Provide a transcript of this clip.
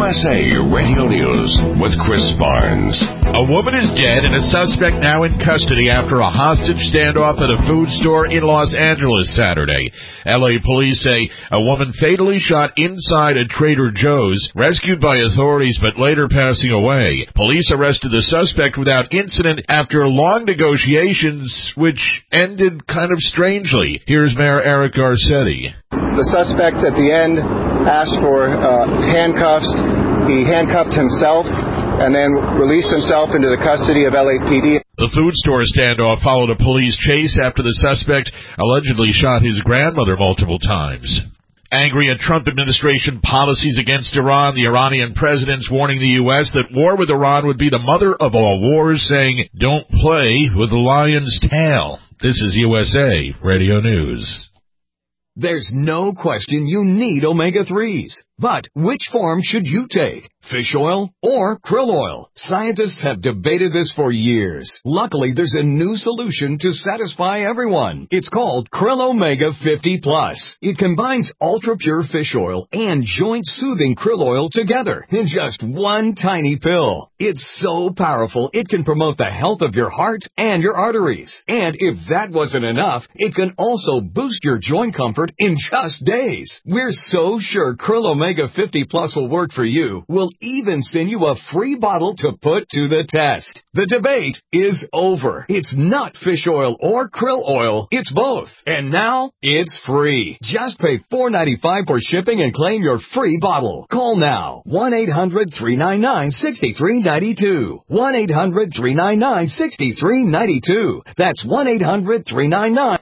USA Radio News with Chris Barnes. A woman is dead and a suspect now in custody after a hostage standoff at a food store in Los Angeles Saturday. LA police say a woman fatally shot inside a Trader Joe's, rescued by authorities but later passing away. Police arrested the suspect without incident after long negotiations, which ended kind of strangely. Here's Mayor Eric Garcetti. The suspect at the end asked for handcuffs. He handcuffed himself and then released himself into the custody of LAPD. The food store standoff followed a police chase after the suspect allegedly shot his grandmother multiple times. Angry at Trump administration policies against Iran, the Iranian president's warning the U.S. that war with Iran would be the mother of all wars, saying, "Don't play with the lion's tail." This is USA Radio News. There's no question you need omega-3s. But which form should you take? Fish oil or krill oil? Scientists have debated this for years. Luckily, there's a new solution to satisfy everyone. It's called Krill Omega 50 Plus. It combines ultra-pure fish oil and joint-soothing krill oil together in just one tiny pill. It's so powerful, it can promote the health of your heart and your arteries. And if that wasn't enough, it can also boost your joint comfort in just days. We're so sure Krill Omega 50 Plus will work for you. We'll even send you a free bottle to put to the test. The debate is over. It's not fish oil or krill oil. It's both. And now, it's free. Just pay $4.95 for shipping and claim your free bottle. Call now. 1-800-399-6392. 1-800-399-6392. That's 1-800-399